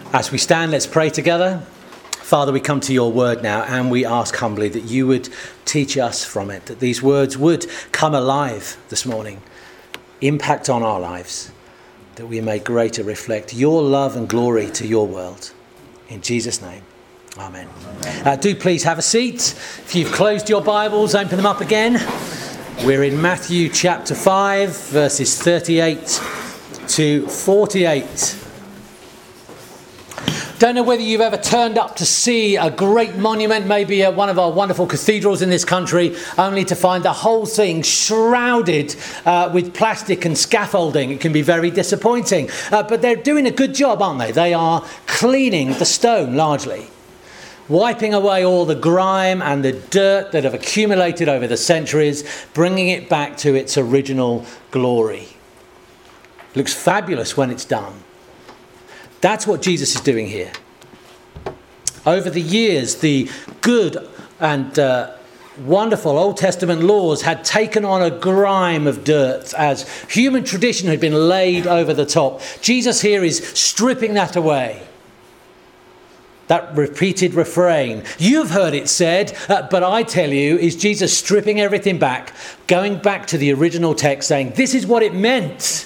As we stand, let's pray together. Father, we come to your word now and we ask humbly that you would teach us from it, that these words would come alive this morning, impact on our lives, that we may greater reflect your love and glory to your world. In Jesus' name, amen. Do please have a seat. If you've closed your Bibles, open them up again. We're in Matthew chapter 5, verses 38 to 48. Don't know whether you've ever turned up to see a great monument, maybe at one of our wonderful cathedrals in this country, only to find the whole thing shrouded with plastic and scaffolding. It can be very disappointing. But they're doing a good job, aren't they? They are cleaning the stone largely, wiping away all the grime and the dirt that have accumulated over the centuries, bringing it back to its original glory. It looks fabulous when it's done. That's what Jesus is doing here. Over the years, the good and wonderful Old Testament laws had taken on a grime of dirt as human tradition had been laid over the top. Jesus here is stripping that away. That repeated refrain, you've heard it said, but I tell you, is Jesus stripping everything back, going back to the original text, saying, this is what it meant.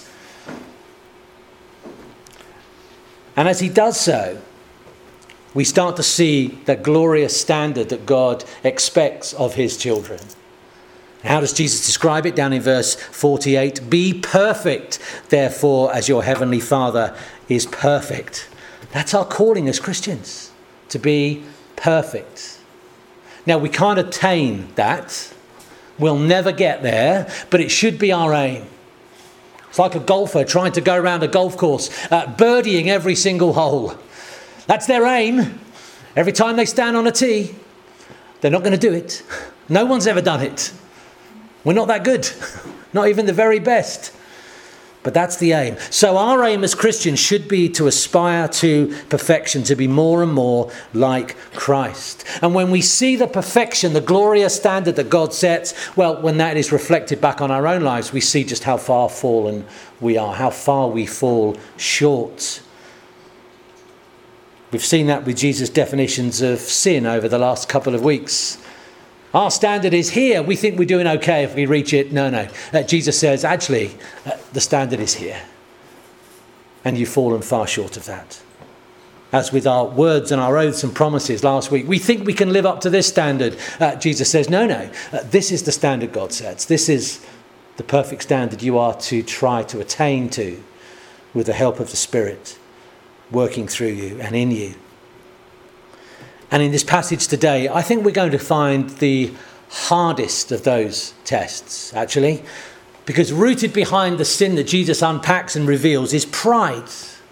And as he does so, we start to see that glorious standard that God expects of his children. How does Jesus describe it? Down in verse 48, be perfect, therefore, as your heavenly Father is perfect. That's our calling as Christians, to be perfect. Now, we can't attain that. We'll never get there, but it should be our aim. It's like a golfer trying to go around a golf course, birdieing every single hole. That's their aim. Every time they stand on a tee, they're not going to do it. No one's ever done it. We're not that good. Not even the very best. But that's the aim. So our aim as Christians should be to aspire to perfection, to be more and more like Christ. And when we see the perfection, the glorious standard that God sets, well, when that is reflected back on our own lives, we see just how far fallen we are, how far we fall short. We've seen that with Jesus' definitions of sin over the last couple of weeks. Our standard is here. We think we're doing okay if we reach it. No. Jesus says, actually, the standard is here. And you've fallen far short of that. As with our words and our oaths and promises last week, we think we can live up to this standard. Jesus says, no. This is the standard God sets. This is the perfect standard you are to try to attain to with the help of the Spirit working through you and in you. And in this passage today, I think we're going to find the hardest of those tests, actually, because rooted behind the sin that Jesus unpacks and reveals is pride.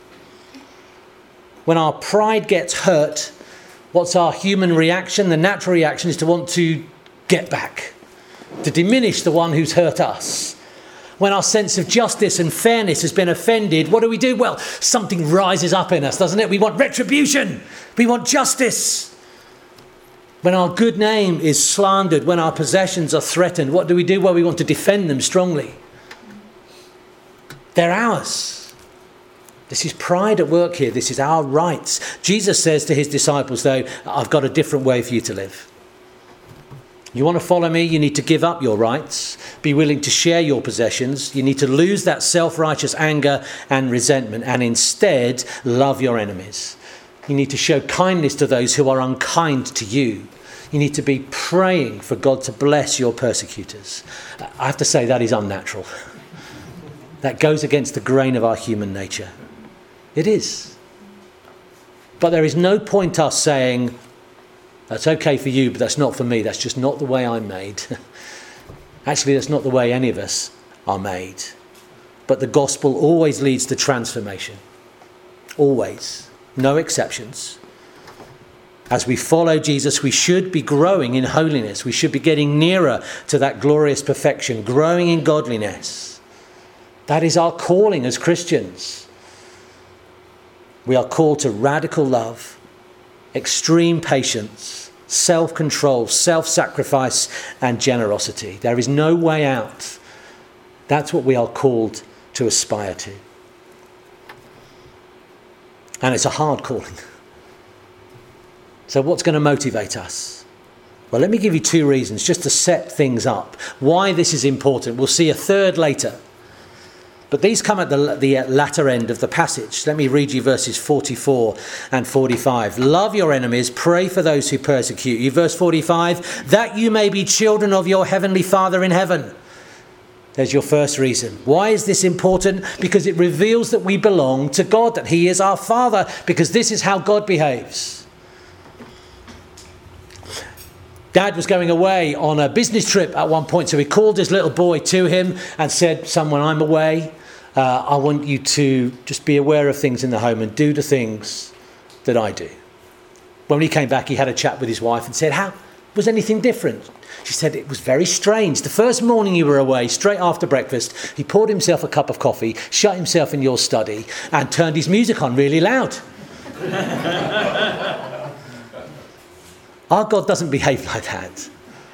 When our pride gets hurt, what's our human reaction? The natural reaction is to want to get back, to diminish the one who's hurt us. When our sense of justice and fairness has been offended, what do? Well, something rises up in us, doesn't it? We want retribution. We want justice. When our good name is slandered, when our possessions are threatened, what do? Well, we want to defend them strongly. They're ours. This is pride at work here. This is our rights. Jesus says to his disciples, though, I've got a different way for you to live. You want to follow me? You need to give up your rights. Be willing to share your possessions. You need to lose that self-righteous anger and resentment and instead love your enemies. You need to show kindness to those who are unkind to you. You need to be praying for God to bless your persecutors. I have to say that is unnatural. That goes against the grain of our human nature. It is. But there is no point us saying, that's okay for you, but that's not for me. That's just not the way I'm made. Actually, that's not the way any of us are made. But the gospel always leads to transformation. Always. No exceptions. As we follow Jesus, we should be growing in holiness. We should be getting nearer to that glorious perfection, growing in godliness. That is our calling as Christians. We are called to radical love, extreme patience, self-control, self-sacrifice, and generosity. There is no way out. That's what we are called to aspire to. And it's a hard calling. So what's going to motivate us? Well, let me give you 2 reasons just to set things up. Why this is important. We'll see a third later. But these come at the latter end of the passage. Let me read you verses 44 and 45. Love your enemies, pray for those who persecute you. Verse 45, that you may be children of your heavenly Father in heaven. There's your first reason. Why is this important? Because it reveals that we belong to God, that he is our Father, because this is how God behaves. Dad was going away on a business trip at one point, so he called his little boy to him and said, son, when I'm away, I want you to just be aware of things in the home and do the things that I do. When he came back, he had a chat with his wife and said, how was anything different? She said, it was very strange. The first morning you were away, straight after breakfast, he poured himself a cup of coffee, shut himself in your study and turned his music on really loud. Our God doesn't behave like that.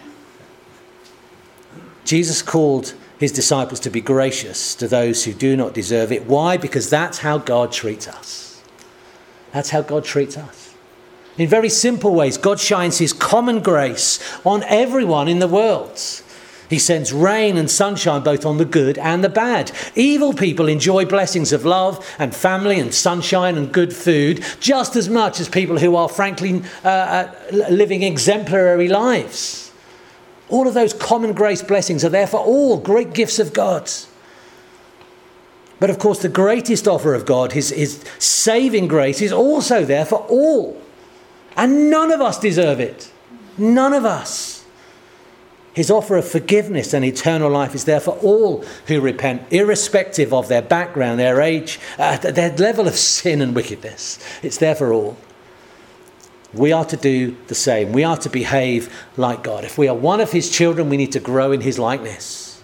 Jesus called his disciples to be gracious to those who do not deserve it. Why? Because that's how God treats us. That's how God treats us. In very simple ways, God shines his common grace on everyone in the world. He sends rain and sunshine both on the good and the bad. Evil people enjoy blessings of love and family and sunshine and good food just as much as people who are frankly living exemplary lives. All of those common grace blessings are there for all, great gifts of God. But of course, the greatest offer of God, his saving grace, is also there for all. And none of us deserve it. None of us. His offer of forgiveness and eternal life is there for all who repent, irrespective of their background, their age, their level of sin and wickedness. It's there for all. We are to do the same. We are to behave like God. If we are one of his children, we need to grow in his likeness.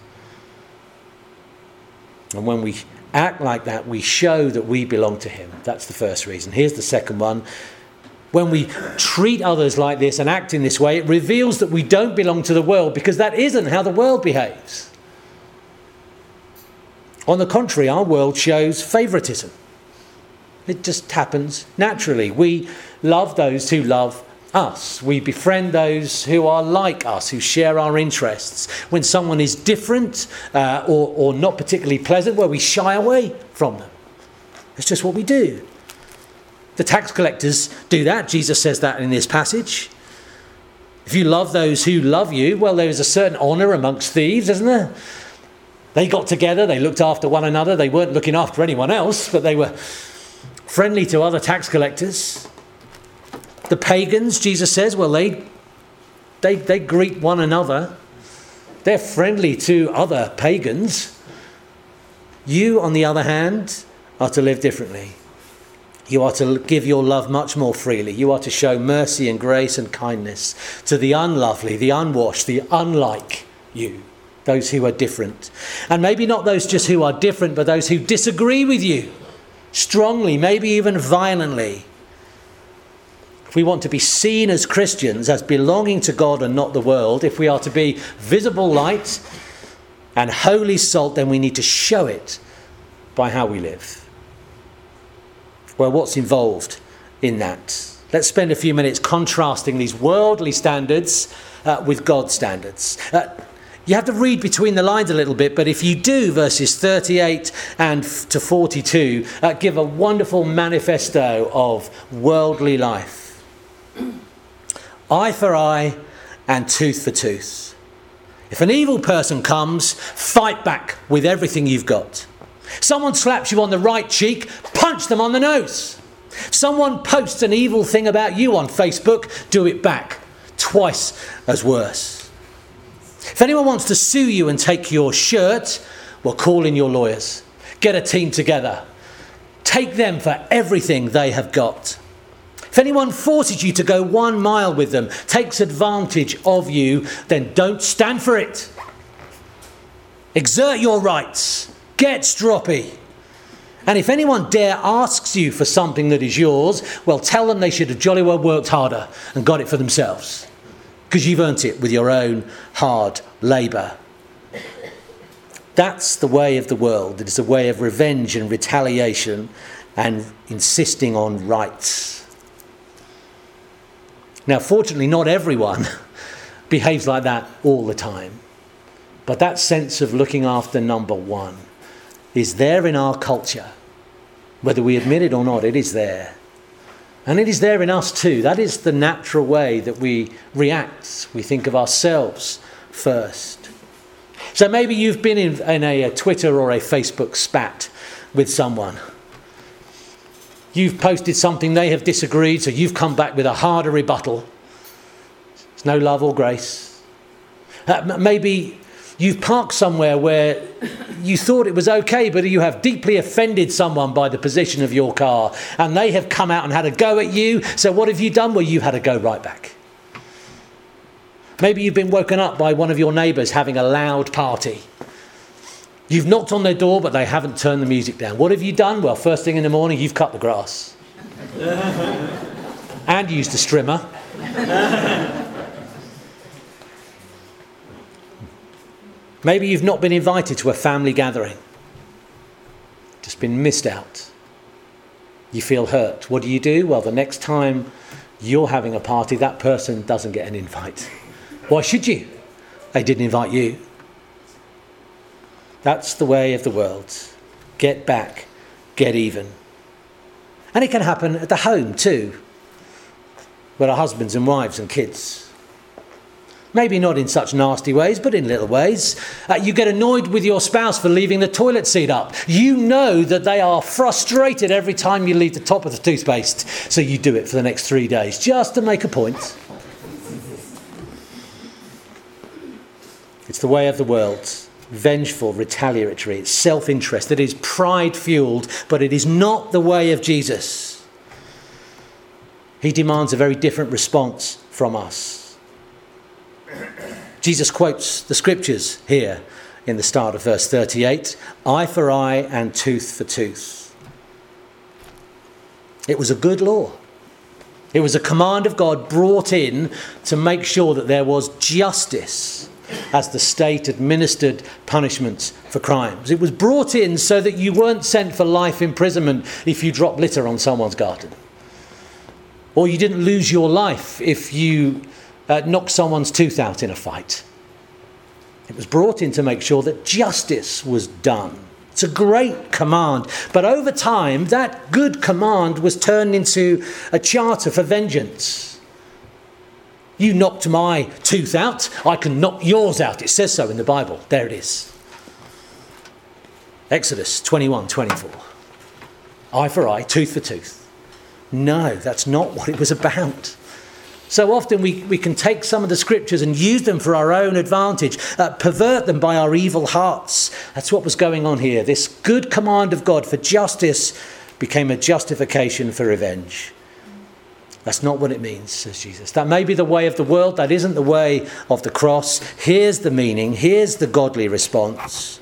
And when we act like that, we show that we belong to him. That's the first reason. Here's the second one. When we treat others like this and act in this way, it reveals that we don't belong to the world, because that isn't how the world behaves. On the contrary, our world shows favoritism. It just happens naturally. We love those who love us. We befriend those who are like us, who share our interests. When someone is different or not particularly pleasant, well, we shy away from them. It's just what we do. The tax collectors do that. Jesus says that in this passage. If you love those who love you, well, there is a certain honour amongst thieves, isn't there? They got together, they looked after one another. They weren't looking after anyone else, but they were friendly to other tax collectors. The pagans, Jesus says, well, they greet one another. They're friendly to other pagans. You, on the other hand, are to live differently. You are to give your love much more freely. You are to show mercy and grace and kindness to the unlovely, the unwashed, the unlike you, those who are different. And maybe not those just who are different, but those who disagree with you strongly, maybe even violently. If we want to be seen as Christians, as belonging to God and not the world, if we are to be visible light and holy salt, then we need to show it by how we live. Well, what's involved in that? Let's spend a few minutes contrasting these worldly standards with God's standards. You have to read between the lines a little bit, but if you do, verses 38 and to 42 give a wonderful manifesto of worldly life. Eye for eye and tooth for tooth. If an evil person comes, fight back with everything you've got. Someone slaps you on the right cheek, punch them on the nose. Someone posts an evil thing about you on Facebook, do it back. Twice as worse. If anyone wants to sue you and take your shirt, well, call in your lawyers. Get a team together. Take them for everything they have got. If anyone forces you to go 1 mile with them, takes advantage of you, then don't stand for it. Exert your rights. Get stroppy. And if anyone dare asks you for something that is yours, well, tell them they should have jolly well worked harder and got it for themselves, because you've earned it with your own hard labour. That's the way of the world. It is a way of revenge and retaliation and insisting on rights. Now, fortunately, not everyone behaves like that all the time. But that sense of looking after number one is there in our culture. Whether we admit it or not, it is there. And it is there in us too. That is the natural way that we react. We think of ourselves first. So maybe you've been in a Twitter or a Facebook spat with someone. You've posted something, they have disagreed, so you've come back with a harder rebuttal. There's no love or grace. Maybe you've parked somewhere where you thought it was okay, but you have deeply offended someone by the position of your car, and they have come out and had a go at you. So what have you done? Well, you've had a go right back. Maybe you've been woken up by one of your neighbours having a loud party. You've knocked on their door, but they haven't turned the music down. What have you done? Well, first thing in the morning, you've cut the grass. And used a strimmer. Maybe you've not been invited to a family gathering. Just been missed out. You feel hurt. What do? Well, the next time you're having a party, that person doesn't get an invite. Why should you? They didn't invite you. That's the way of the world. Get back, get even. And it can happen at the home too, with our husbands and wives and kids. Maybe not in such nasty ways, but in little ways. You get annoyed with your spouse for leaving the toilet seat up. You know that they are frustrated every time you leave the top of the toothpaste, so you do it for the next 3 days, just to make a point. It's the way of the world. Vengeful, retaliatory, it's self-interest, it is pride-fueled, but it is not the way of Jesus. He demands a very different response from us. Jesus quotes the scriptures here in the start of verse 38, eye for eye and tooth for tooth. It was a good law. It was a command of God brought in to make sure that there was justice as the state administered punishments for crimes. It was brought in so that you weren't sent for life imprisonment if you dropped litter on someone's garden. Or you didn't lose your life if you knocked someone's tooth out in a fight. It was brought in to make sure that justice was done. It's a great command. But over time, that good command was turned into a charter for vengeance. You knocked my tooth out, I can knock yours out. It says so in the Bible. There it is. Exodus 21:24. Eye for eye, tooth for tooth. No, that's not what it was about. So often we can take some of the scriptures and use them for our own advantage, pervert them by our evil hearts. That's what was going on here. This good command of God for justice became a justification for revenge. That's not what it means, says Jesus. That may be the way of the world. That isn't the way of the cross. Here's the meaning. Here's the godly response.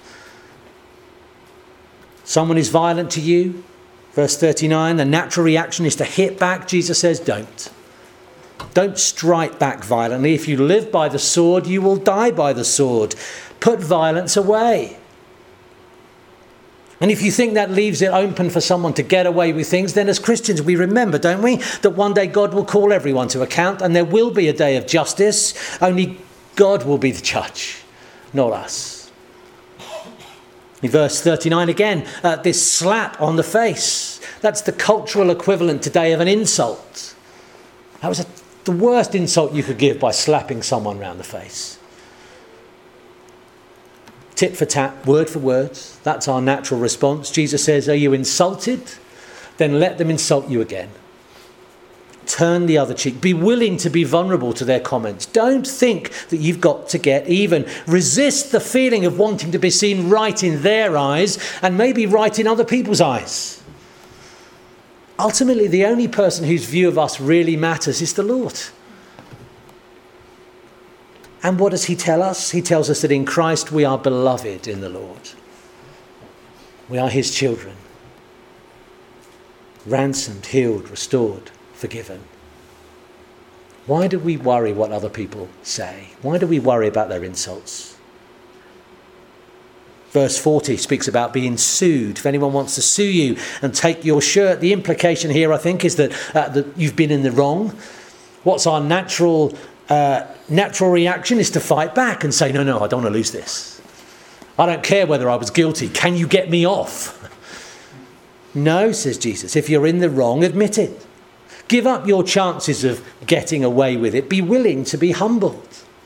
Someone is violent to you. Verse 39, the natural reaction is to hit back. Jesus says, don't. Don't strike back violently. If you live by the sword, you will die by the sword. Put violence away. And if you think that leaves it open for someone to get away with things, then as Christians we remember, don't we, that one day God will call everyone to account and there will be a day of justice. Only God will be the judge, not us. In verse 39 again, this slap on the face. That's the cultural equivalent today of an insult. That was the worst insult you could give, by slapping someone round the face. Tit for tat, word for word. That's our natural response. Jesus says, are you insulted? Then let them insult you again. Turn the other cheek. Be willing to be vulnerable to their comments. Don't think that you've got to get even. Resist the feeling of wanting to be seen right in their eyes and maybe right in other people's eyes. Ultimately, the only person whose view of us really matters is the Lord. And what does he tell us? He tells us that in Christ we are beloved in the Lord. We are his children. Ransomed, healed, restored, forgiven. Why do we worry what other people say? Why do we worry about their insults? Verse 40 speaks about being sued. If anyone wants to sue you and take your shirt, the implication here, I think, is that you've been in the wrong. What's our natural reaction is to fight back and say, no, I don't want to lose this. I don't care whether I was guilty. Can you get me off? No, says Jesus, if you're in the wrong, admit it. Give up your chances of getting away with it. Be willing to be humbled.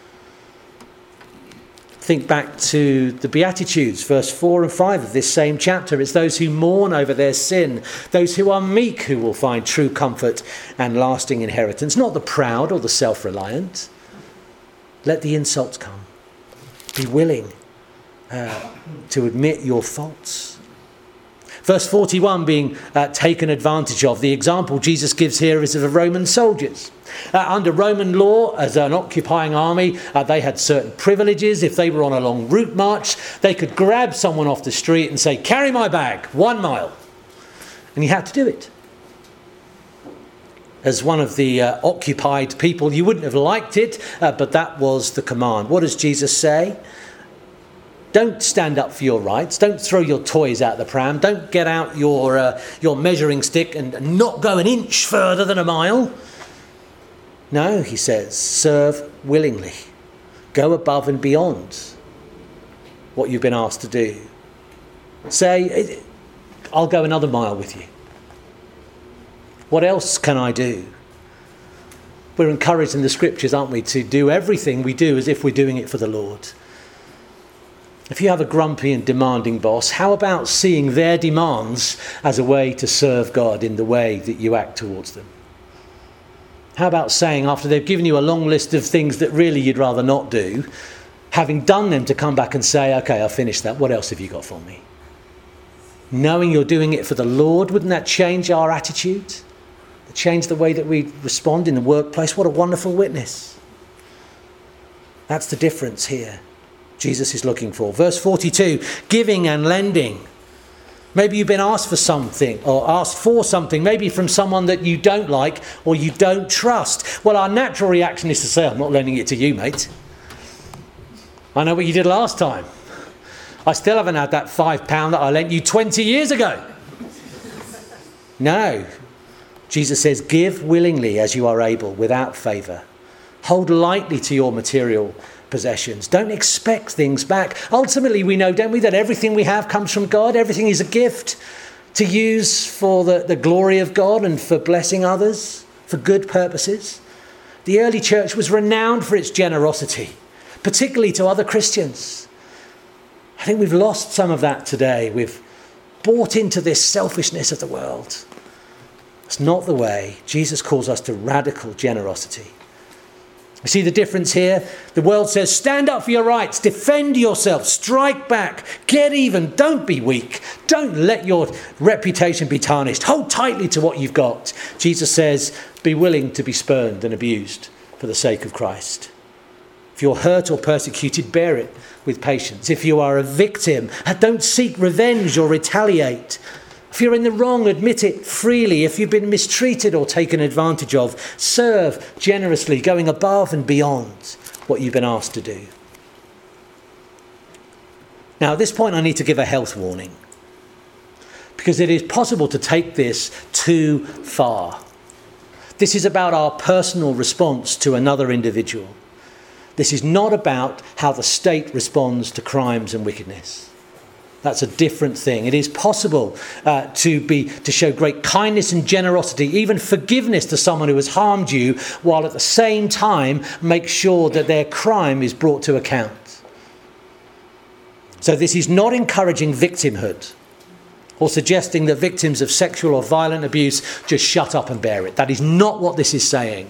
Think back to the Beatitudes, verse 4 and 5 of this same chapter. It's those who mourn over their sin, those who are meek who will find true comfort and lasting inheritance, not the proud or the self-reliant. Let the insults come. Be willing to admit your faults. Verse 41 being taken advantage of. The example Jesus gives here is of the Roman soldiers. Under Roman law, as an occupying army, they had certain privileges. If they were on a long route march, they could grab someone off the street and say, carry my bag, 1 mile. And you had to do it. As one of the occupied people, you wouldn't have liked it, but that was the command. What does Jesus say? Don't stand up for your rights. Don't throw your toys out the pram. Don't get out your measuring stick and not go an inch further than a mile. No, he says, serve willingly. Go above and beyond what you've been asked to do. Say, I'll go another mile with you. What else can I do? We're encouraged in the scriptures, aren't we, to do everything we do as if we're doing it for the Lord. If you have a grumpy and demanding boss, how about seeing their demands as a way to serve God in the way that you act towards them? How about saying, after they've given you a long list of things that really you'd rather not do, having done them, to come back and say, okay, I've finished that. What else have you got for me? Knowing you're doing it for the Lord, wouldn't that change our attitude? Change the way that we respond in the workplace? What a wonderful witness. That's the difference here Jesus is looking for. Verse 42, giving and lending. Maybe you've been asked for something, or asked for something, maybe from someone that you don't like or you don't trust. Well, our natural reaction is to say, I'm not lending it to you, mate. I know what you did last time. I still haven't had that £5 that I lent you 20 years ago. No. Jesus says, give willingly as you are able, without favour. Hold lightly to your material possessions. Don't expect things back. Ultimately, we know, don't we, that everything we have comes from God. Everything is a gift to use for the glory of God and for blessing others, for good purposes. The early church was renowned for its generosity, particularly to other Christians. I think we've lost some of that today. We've bought into this selfishness of the world. It's not the way. Jesus calls us to radical generosity. You see the difference here? The world says, stand up for your rights, defend yourself, strike back, get even, don't be weak, don't let your reputation be tarnished, hold tightly to what you've got. Jesus says, be willing to be spurned and abused for the sake of Christ. If you're hurt or persecuted, bear it with patience. If you are a victim, don't seek revenge or retaliate. If you're in the wrong, admit it freely. If you've been mistreated or taken advantage of, serve generously, going above and beyond what you've been asked to do. Now, at this point, I need to give a health warning, because it is possible to take this too far. This is about our personal response to another individual. This is not about how the state responds to crimes and wickedness. That's a different thing. It is possible to show great kindness and generosity, even forgiveness to someone who has harmed you, while at the same time make sure that their crime is brought to account. So this is not encouraging victimhood or suggesting that victims of sexual or violent abuse just shut up and bear it. That is not what this is saying.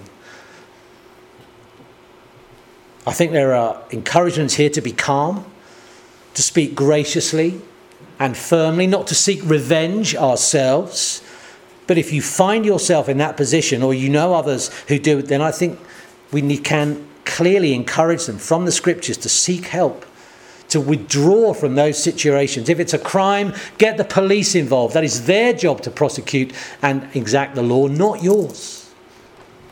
I think there are encouragements here to be calm, to speak graciously and firmly, not to seek revenge ourselves. But if you find yourself in that position, or you know others who do it, then I think we can clearly encourage them from the scriptures to seek help, to withdraw from those situations. If it's a crime, get the police involved. That is their job to prosecute and exact the law, not yours.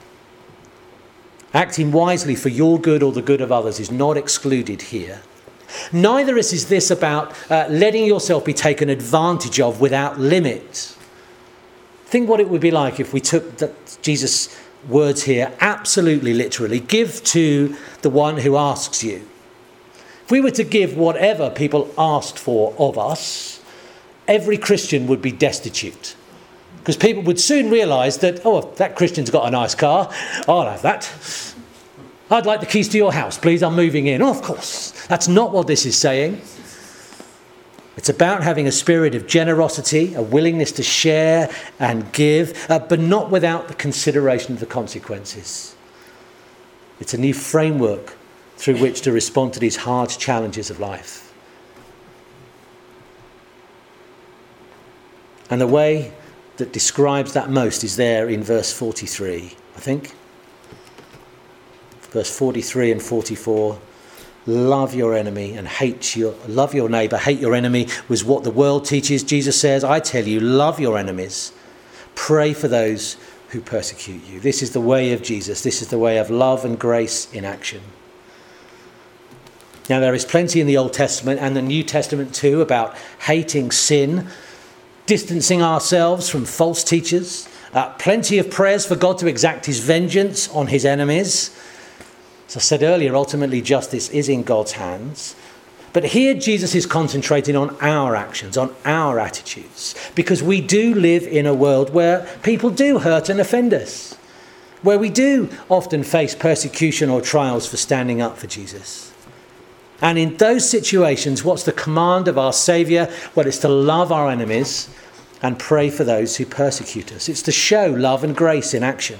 Acting wisely for your good or the good of others is not excluded here. Neither is this about letting yourself be taken advantage of without limit. Think what it would be like if we took Jesus' words here absolutely literally. Give to the one who asks you. If we were to give whatever people asked for of us, every Christian would be destitute. Because people would soon realise that, oh, that Christian's got a nice car, I'll have that. I'd like the keys to your house, please, I'm moving in. Oh, of course. That's not what this is saying. It's about having a spirit of generosity, a willingness to share and give, but not without the consideration of the consequences. It's a new framework through which to respond to these hard challenges of life. And the way that describes that most is there in verse 43, I think. Verse 43 and 44. Love your enemy and love your neighbour, hate your enemy was what the world teaches. Jesus says, I tell you, love your enemies. Pray for those who persecute you. This is the way of Jesus. This is the way of love and grace in action. Now, there is plenty in the Old Testament and the New Testament too about hating sin, distancing ourselves from false teachers, plenty of prayers for God to exact his vengeance on his enemies. As I said earlier, ultimately justice is in God's hands. But here Jesus is concentrating on our actions, on our attitudes, because we do live in a world where people do hurt and offend us, where we do often face persecution or trials for standing up for Jesus. And in those situations, what's the command of our Saviour? Well, it's to love our enemies and pray for those who persecute us. It's to show love and grace in action.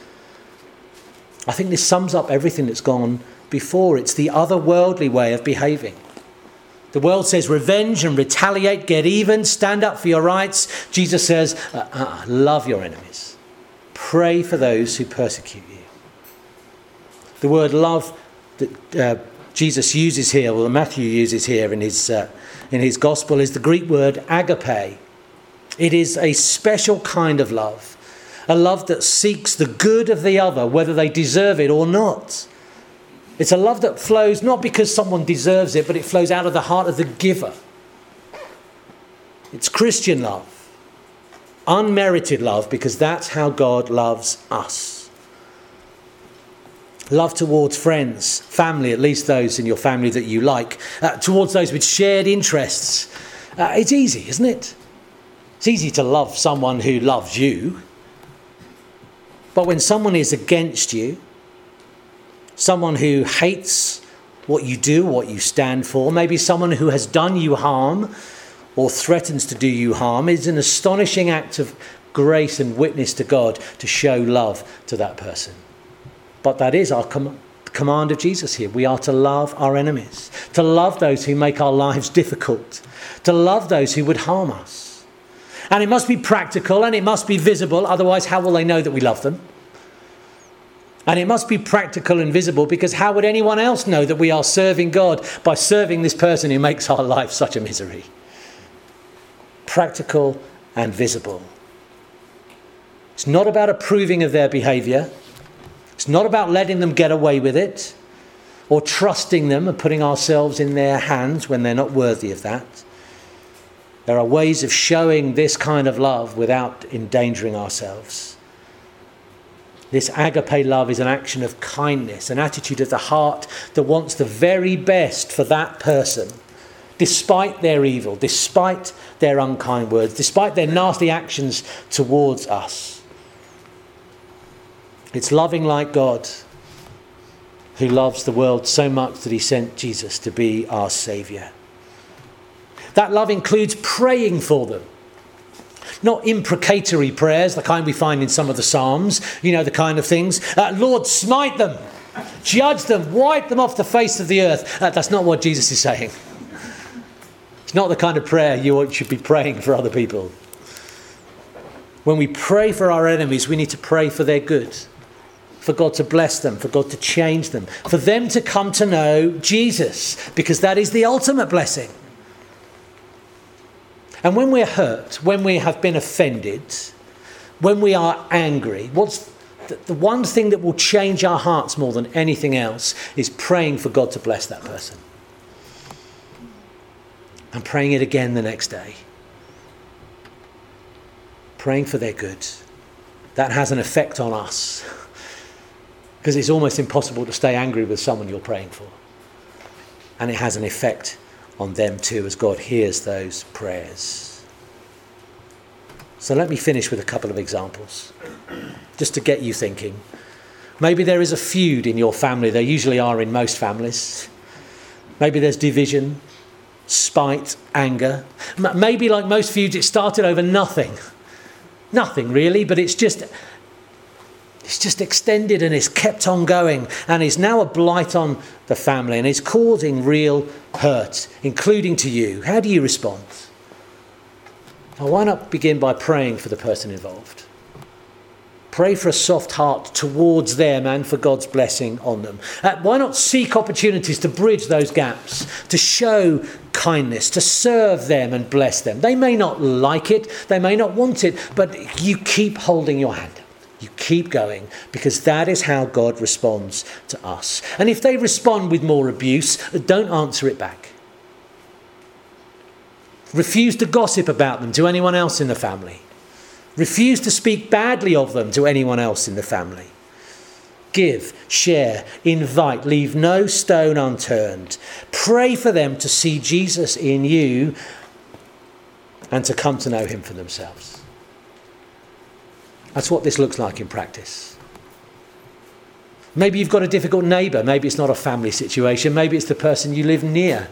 I think this sums up everything that's gone before. It's the otherworldly way of behaving. The world says revenge and retaliate, get even, stand up for your rights. Jesus says, love your enemies. Pray for those who persecute you. The word love that Jesus uses here, or Matthew uses here in his gospel, is the Greek word agape. It is a special kind of love. A love that seeks the good of the other, whether they deserve it or not. It's a love that flows not because someone deserves it, but it flows out of the heart of the giver. It's Christian love. Unmerited love, because that's how God loves us. Love towards friends, family, at least those in your family that you like. Towards those with shared interests. It's easy, isn't it? It's easy to love someone who loves you. But when someone is against you, someone who hates what you do, what you stand for, maybe someone who has done you harm or threatens to do you harm, is an astonishing act of grace and witness to God to show love to that person. But that is our command of Jesus here. We are to love our enemies, to love those who make our lives difficult, to love those who would harm us. And it must be practical and it must be visible. Otherwise, how will they know that we love them? And it must be practical and visible, because how would anyone else know that we are serving God by serving this person who makes our life such a misery? Practical and visible. It's not about approving of their behaviour. It's not about letting them get away with it or trusting them and putting ourselves in their hands when they're not worthy of that. There are ways of showing this kind of love without endangering ourselves. This agape love is an action of kindness, an attitude of the heart that wants the very best for that person, despite their evil, despite their unkind words, despite their nasty actions towards us. It's loving like God, who loves the world so much that he sent Jesus to be our Saviour. That love includes praying for them. Not imprecatory prayers, the kind we find in some of the Psalms, the kind of things. Lord, smite them, judge them, wipe them off the face of the earth. That's not what Jesus is saying. It's not the kind of prayer you should be praying for other people. When we pray for our enemies, we need to pray for their good, for God to bless them, for God to change them, for them to come to know Jesus, because that is the ultimate blessing. And when we're hurt, when we have been offended, when we are angry, what's the one thing that will change our hearts more than anything else is praying for God to bless that person. and praying it again the next day. Praying for their good. That has an effect on us, because it's almost impossible to stay angry with someone you're praying for. And it has an effect on them too, as God hears those prayers. So let me finish with a couple of examples, just to get you thinking. Maybe there is a feud in your family. There usually are in most families. Maybe there's division, spite, anger. Maybe, like most feuds, it started over nothing. Nothing really, but it's just extended and it's kept on going, and is now a blight on the family and is causing real hurt, including to you. How do you respond? Well, why not begin by praying for the person involved? Pray for a soft heart towards them and for God's blessing on them. Why not seek opportunities to bridge those gaps, to show kindness, to serve them and bless them? They may not like it, they may not want it, but you keep holding your hand out. You keep going, because that is how God responds to us. And if they respond with more abuse, don't answer it back. Refuse to gossip about them to anyone else in the family. Refuse to speak badly of them to anyone else in the family. Give, share, invite, leave no stone unturned. Pray for them to see Jesus in you and to come to know him for themselves. That's what this looks like in practice. Maybe you've got a difficult neighbour. Maybe it's not a family situation. Maybe it's the person you live near.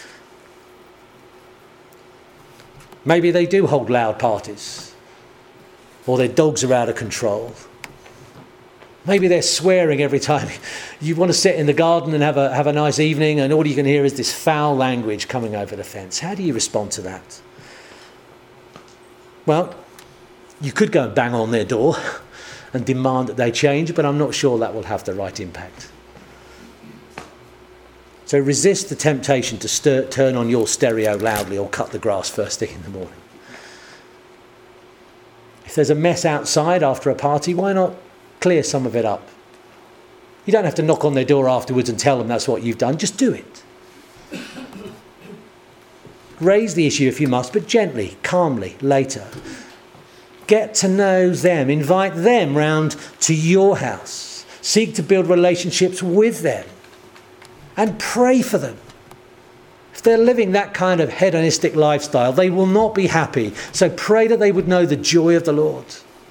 Maybe they do hold loud parties, or their dogs are out of control. Maybe they're swearing every time you want to sit in the garden and have a nice evening, and all you can hear is this foul language coming over the fence. How do you respond to that? Well, you could go and bang on their door and demand that they change, but I'm not sure that will have the right impact. So resist the temptation to turn on your stereo loudly or cut the grass first thing in the morning. If there's a mess outside after a party, why not clear some of it up? You don't have to knock on their door afterwards and tell them that's what you've done. Just do it. Raise the issue if you must, but gently, calmly, later. Get to know them. Invite them round to your house. Seek to build relationships with them. And pray for them. If they're living that kind of hedonistic lifestyle, they will not be happy. So pray that they would know the joy of the Lord.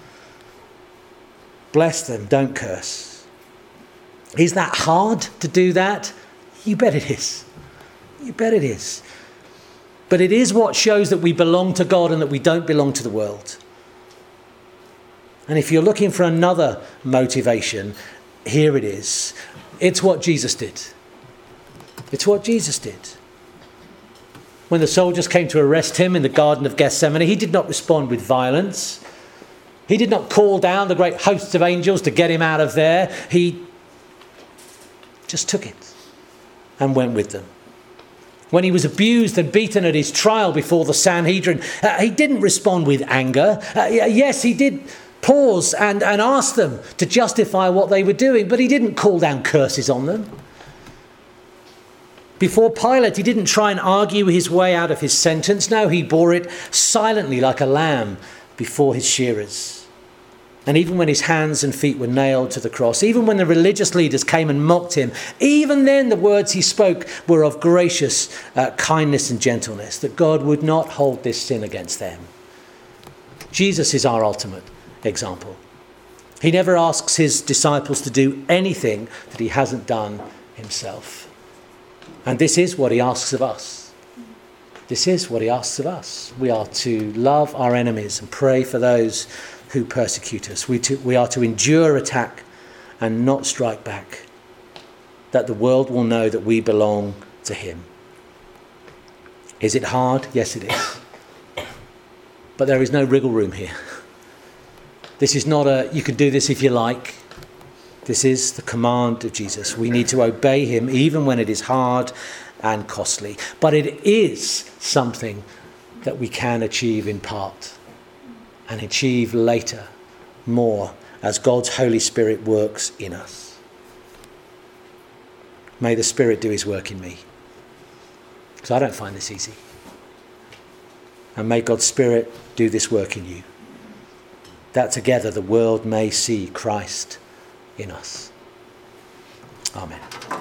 Bless them, don't curse. Is that hard to do that? You bet it is. You bet it is. But it is what shows that we belong to God and that we don't belong to the world. And if you're looking for another motivation, here it is. It's what Jesus did. It's what Jesus did. When the soldiers came to arrest him in the Garden of Gethsemane, he did not respond with violence. He did not call down the great hosts of angels to get him out of there. He just took it and went with them. When he was abused and beaten at his trial before the Sanhedrin, he didn't respond with anger. Yes, he did pause and ask them to justify what they were doing, but he didn't call down curses on them. Before Pilate, he didn't try and argue his way out of his sentence. No, he bore it silently like a lamb before his shearers. And even when his hands and feet were nailed to the cross, even when the religious leaders came and mocked him, even then the words he spoke were of gracious kindness and gentleness, that God would not hold this sin against them. Jesus is our ultimate example. He never asks his disciples to do anything that he hasn't done himself. And this is what he asks of us. This is what he asks of us. We are to love our enemies and pray for those who persecute us. We are to endure attack and not strike back, that the world will know that we belong to him. Is it hard? Yes, it is. But there is no wriggle room here. This is not you can do this if you like. This is the command of Jesus. We need to obey him even when it is hard and costly. But it is something that we can achieve in part and achieve later more as God's Holy Spirit works in us. May the Spirit do his work in me, because I don't find this easy. And may God's Spirit do this work in you, that together the world may see Christ in us. Amen.